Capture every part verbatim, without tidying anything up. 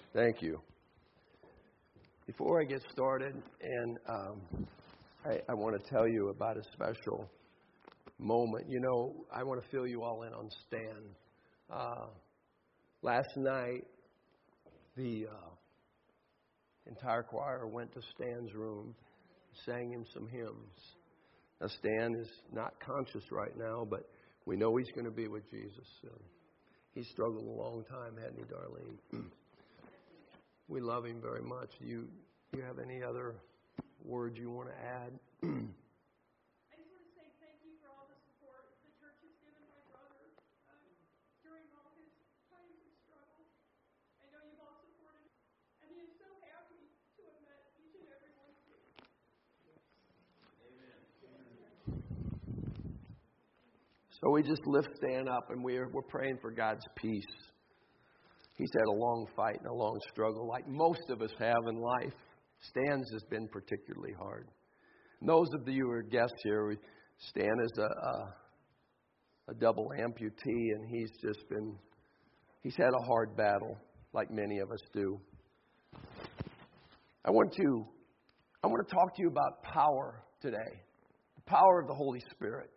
Thank you. Before I get started, and um, I, I want to tell you about a special moment. You know, I want to fill you all in on Stan. Uh, last night, the uh, entire choir went to Stan's room, sang him some hymns. Now, Stan is not conscious right now, but we know he's going to be with Jesus soon. He struggled a long time, hadn't he, Darlene? We love him very much. Do you, do you have any other words you want to add? I just want to say thank you for all the support the church has given my brother uh, during all his times of struggle. I know you've all supported him, and he is so happy to have met each and every one of you. Amen. So we just lift Stan up, and we're we're praying for God's peace. He's had a long fight and a long struggle, like most of us have in life. Stan's has been particularly hard. And those of you who are guests here, we, Stan is a, a a double amputee, and he's just been he's had a hard battle, like many of us do. I want to I want to talk to you about power today, the power of the Holy Spirit.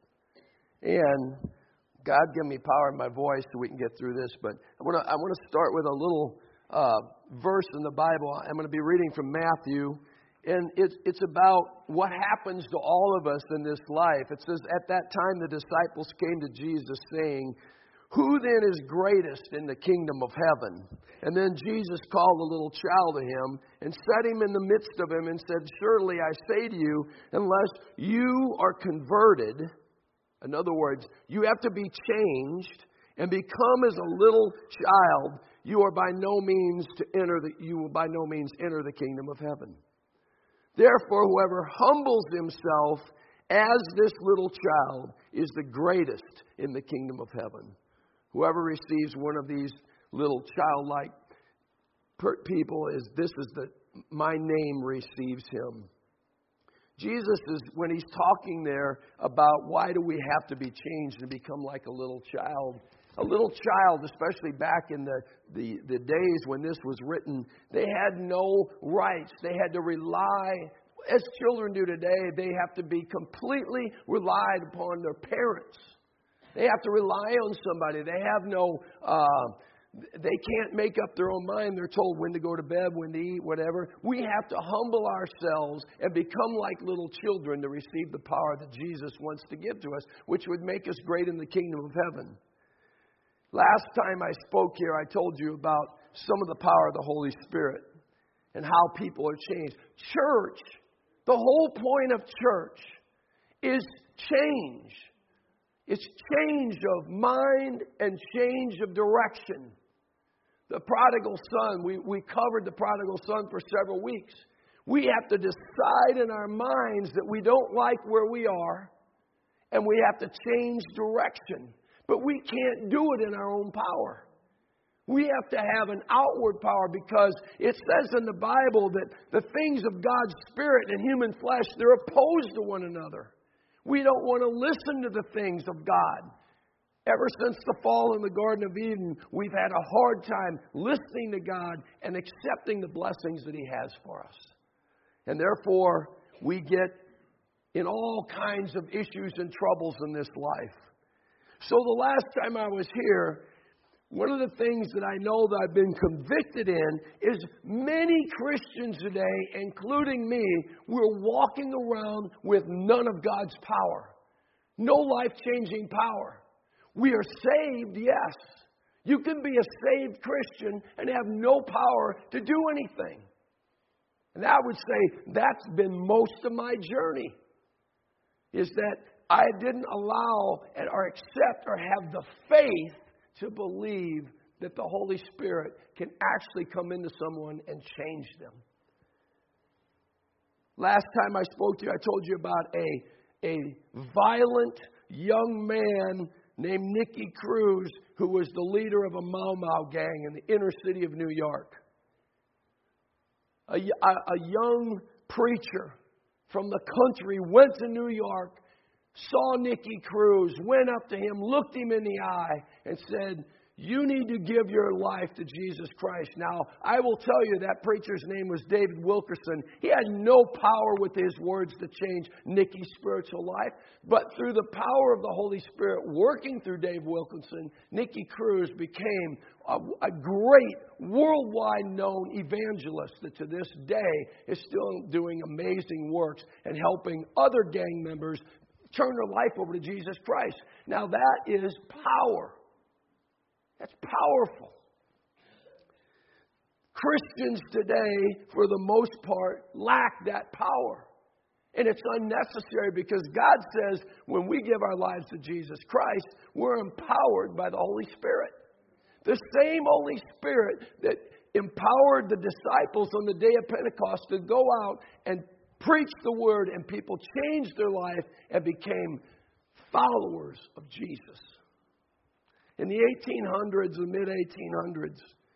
And God give me power in my voice so we can get through this. But I want to I want to start with a little uh, verse in the Bible. I'm going to be reading from Matthew, and it's it's about what happens to all of us in this life. It says, "At that time the disciples came to Jesus, saying, 'Who then is greatest in the kingdom of heaven?' And then Jesus called a little child to him and set him in the midst of him and said, 'Surely I say to you, unless you are converted,'" in other words, you have to be changed and become as a little child, "you are by no means to enter the you will by no means enter the kingdom of heaven. Therefore, whoever humbles himself as this little child is the greatest in the kingdom of heaven. Whoever receives one of these little childlike people is this is the my name receives him." Jesus is, when he's talking there about why do we have to be changed and become like a little child. A little child, especially back in the, the, the days when this was written, they had no rights. They had to rely, as children do today, they have to be completely relied upon their parents. They have to rely on somebody. They have no... Uh, They can't make up their own mind. They're told when to go to bed, when to eat, whatever. We have to humble ourselves and become like little children to receive the power that Jesus wants to give to us, which would make us great in the kingdom of heaven. Last time I spoke here, I told you about some of the power of the Holy Spirit and how people are changed. Church, the whole point of church is change. It's change of mind and change of direction. The prodigal son, we, we covered the prodigal son for several weeks. We have to decide in our minds that we don't like where we are, and we have to change direction. But we can't do it in our own power. We have to have an outward power because it says in the Bible that the things of God's Spirit and human flesh, they're opposed to one another. We don't want to listen to the things of God. Ever since the fall in the Garden of Eden, we've had a hard time listening to God and accepting the blessings that He has for us. And therefore, we get in all kinds of issues and troubles in this life. So the last time I was here, one of the things that I know that I've been convicted in is many Christians today, including me, we're walking around with none of God's power. No life-changing power. We are saved, yes. You can be a saved Christian and have no power to do anything. And I would say that's been most of my journey, is that I didn't allow or accept or have the faith to believe that the Holy Spirit can actually come into someone and change them. Last time I spoke to you, I told you about a, a violent young man named Nicky Cruz, who was the leader of a Mau Mau gang in the inner city of New York. A, a, a young preacher from the country went to New York, saw Nicky Cruz, went up to him, looked him in the eye, and said, You need to give your life to Jesus Christ. Now, I will tell you that preacher's name was David Wilkerson. He had no power with his words to change Nikki's spiritual life. But through the power of the Holy Spirit working through Dave Wilkerson, Nikki Cruz became a, a great worldwide known evangelist that to this day is still doing amazing works and helping other gang members turn their life over to Jesus Christ. Now, that is power. That's powerful. Christians today, for the most part, lack that power. And it's unnecessary because God says when we give our lives to Jesus Christ, we're empowered by the Holy Spirit. The same Holy Spirit that empowered the disciples on the day of Pentecost to go out and preach the word, and people changed their life and became followers of Jesus. In the eighteen hundreds, the mid eighteen hundreds,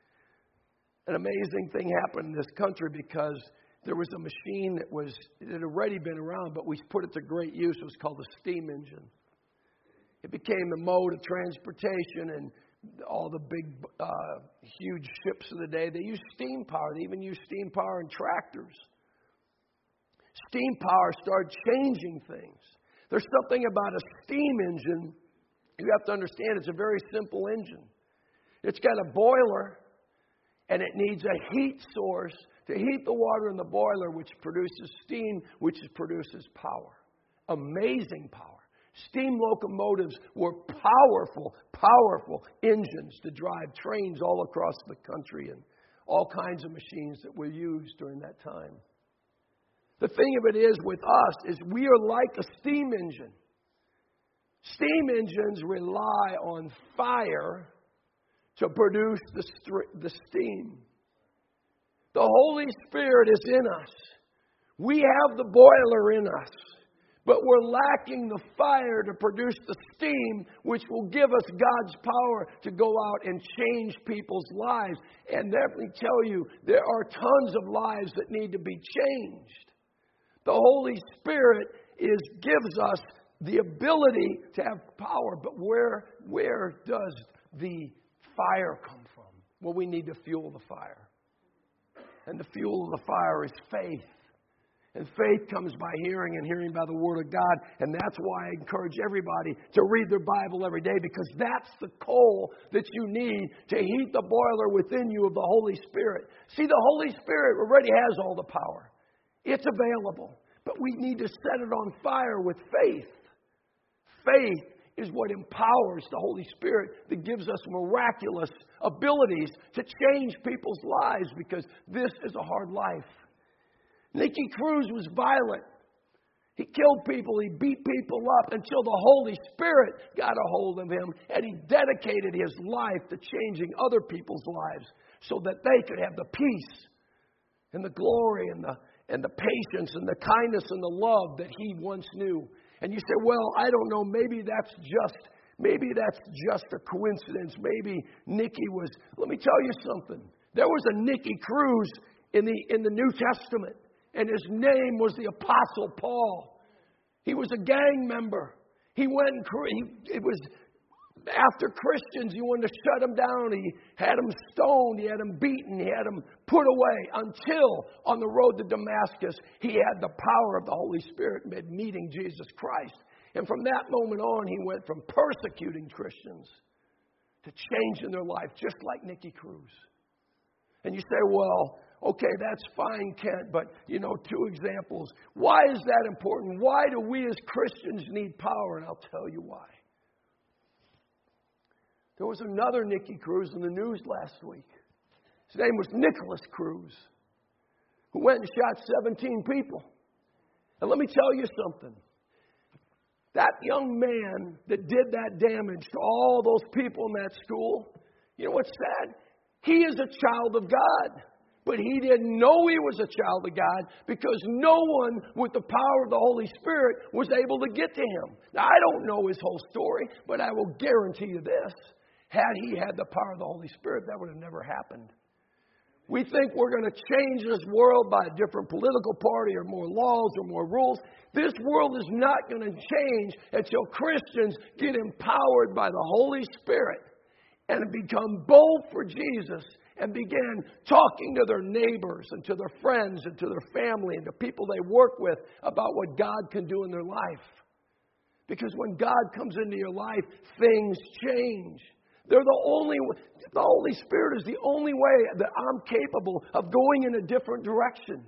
an amazing thing happened in this country because there was a machine that was it had already been around, but we put it to great use. It was called the steam engine. It became the mode of transportation, and all the big, uh, huge ships of the day, they used steam power. They even used steam power in tractors. Steam power started changing things. There's something about a steam engine. You have to understand it's a very simple engine. It's got a boiler, and it needs a heat source to heat the water in the boiler, which produces steam, which produces power. Amazing power. Steam locomotives were powerful, powerful engines to drive trains all across the country and all kinds of machines that were used during that time. The thing of it is with us is we are like a steam engine. Steam engines rely on fire to produce the, st- the steam. The Holy Spirit is in us. We have the boiler in us, but we're lacking the fire to produce the steam, which will give us God's power to go out and change people's lives. And let me tell you, there are tons of lives that need to be changed. The Holy Spirit is gives us the ability to have power, but where where does the fire come from? Well, we need to fuel the fire. And the fuel of the fire is faith. And faith comes by hearing, and hearing by the Word of God. And that's why I encourage everybody to read their Bible every day, because that's the coal that you need to heat the boiler within you of the Holy Spirit. See, the Holy Spirit already has all the power. It's available. But we need to set it on fire with faith. Faith is what empowers the Holy Spirit, that gives us miraculous abilities to change people's lives, because this is a hard life. Nicky Cruz was violent. He killed people. He beat people up until the Holy Spirit got a hold of him, and he dedicated his life to changing other people's lives so that they could have the peace and the glory and the and the patience and the kindness and the love that he once knew. And you say, well, I don't know, maybe that's just, maybe that's just a coincidence. Maybe Nicky was, let me tell you something. There was a Nicky Cruz in the, in the New Testament, and his name was the Apostle Paul. He was a gang member. He went and, he, it was after Christians, he wanted to shut them down. He had them stoned. He had them beaten. He had them put away until on the road to Damascus, he had the power of the Holy Spirit made meeting Jesus Christ. And from that moment on, he went from persecuting Christians to changing their life, just like Nicky Cruz. And you say, well, okay, that's fine, Kent, but, you know, two examples. Why is that important? Why do we as Christians need power? And I'll tell you why. There was another Nicky Cruz in the news last week. His name was Nicholas Cruz, who went and shot seventeen people. And let me tell you something. That young man that did that damage to all those people in that school, you know what's sad? He is a child of God. But he didn't know he was a child of God because no one with the power of the Holy Spirit was able to get to him. Now, I don't know his whole story, but I will guarantee you this. Had he had the power of the Holy Spirit, that would have never happened. We think we're going to change this world by a different political party or more laws or more rules. This world is not going to change until Christians get empowered by the Holy Spirit. and become bold for Jesus and began talking to their neighbors and to their friends and to their family and the people they work with about what God can do in their life. Because when God comes into your life, things change. They're the only, the Holy Spirit is the only way that I'm capable of going in a different direction.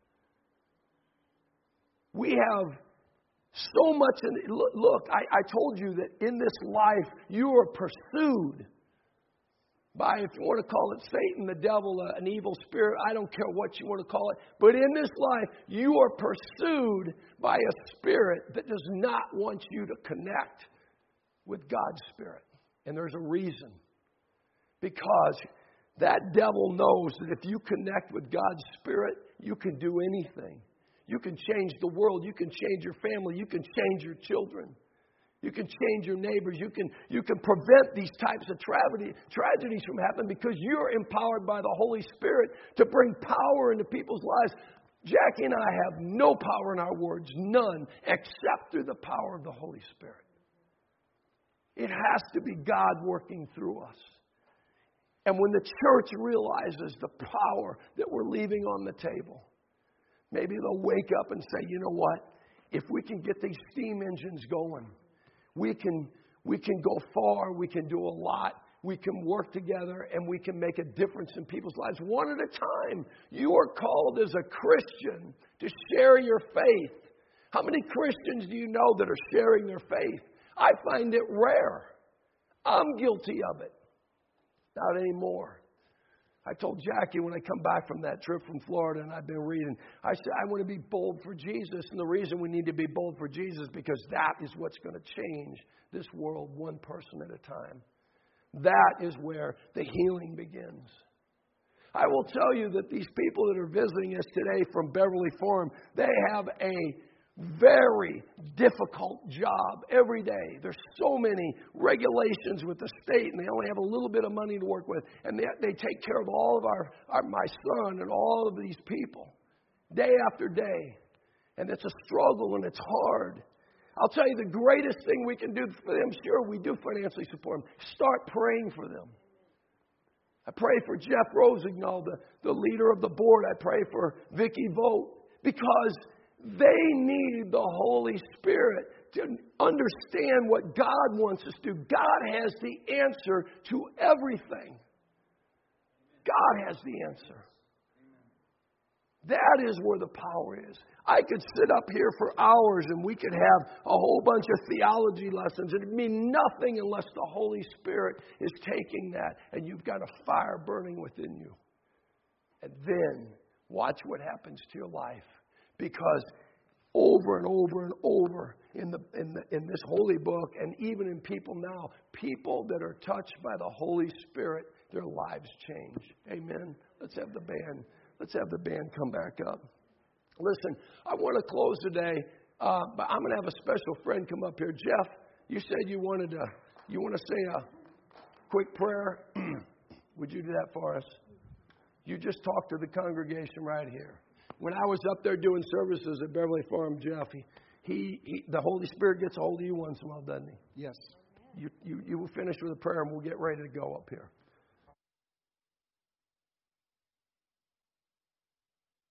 We have so much in, look, I, I told you that in this life you are pursued by, if you want to call it Satan, the devil, uh, an evil spirit, I don't care what you want to call it. But in this life, you are pursued by a spirit that does not want you to connect with God's Spirit. And there's a reason. Because that devil knows that if you connect with God's Spirit, you can do anything. You can change the world. You can change your family. You can change your children. You can change your neighbors. You can, you can prevent these types of tragedy, tragedies from happening because you're empowered by the Holy Spirit to bring power into people's lives. Jackie and I have no power in our words, none, except through the power of the Holy Spirit. It has to be God working through us. And when the church realizes the power that we're leaving on the table, maybe they'll wake up and say, you know what? If we can get these steam engines going, we can, we can go far, we can do a lot, we can work together, and we can make a difference in people's lives one at a time. You are called as a Christian to share your faith. How many Christians do you know that are sharing their faith? I find it rare. I'm guilty of it. Not anymore. I told Jackie when I come back from that trip from Florida, and I've been reading, I said, I want to be bold for Jesus. And the reason we need to be bold for Jesus is because that is what's going to change this world one person at a time. That is where the healing begins. I will tell you that these people that are visiting us today from Beverly Farm, they have a very difficult job every day. There's so many regulations with the state, and they only have a little bit of money to work with. And they, they take care of all of our, our, my son and all of these people day after day. And it's a struggle and it's hard. I'll tell you the greatest thing we can do for them, sure, we do financially support them. Start praying for them. I pray for Jeff Rosignol, the, the leader of the board. I pray for Vicki Vogt, because they need the Holy Spirit to understand what God wants us to do. God has the answer to everything. God has the answer. That is where the power is. I could sit up here for hours and we could have a whole bunch of theology lessons. It'd mean nothing unless the Holy Spirit is taking that and you've got a fire burning within you. And then watch what happens to your life. Because over and over and over in the in the in this holy book, and even in people now, people that are touched by the Holy Spirit, their lives change. Amen. Let's have the band. Let's have the band come back up. Listen, I want to close today, uh, but I'm going to have a special friend come up here. Jeff, you said you wanted to. You want to say a quick prayer? Would you do that for us? You just talked to the congregation right here. When I was up there doing services at Beverly Farm, Jeff, he, he, he, the Holy Spirit gets a hold of you once in a while, doesn't he? Yes. You, you, you will finish with a prayer and we'll get ready to go up here.